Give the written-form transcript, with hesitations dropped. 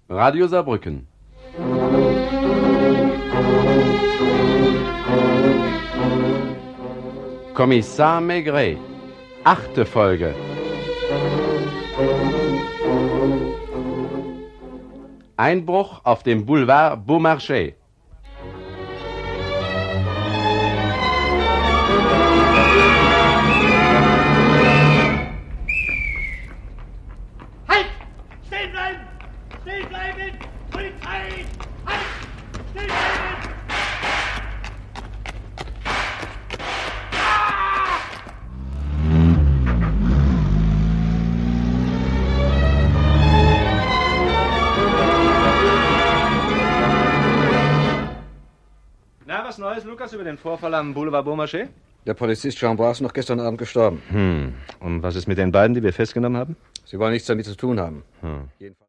Radio Saarbrücken. Kommissar Maigret, 8. Folge. Einbruch auf dem Boulevard Beaumarchais. Halt! Stehen bleiben! Stehen bleiben! Polizei! Halt! Stehen bleiben! Na, was Neues, Lukas, über den Vorfall am Boulevard Beaumarchais? Der Polizist Chambois ist noch gestern Abend gestorben. Und was ist mit den beiden, die wir festgenommen haben? Sie wollen nichts damit zu tun haben. Hm. Jedenfalls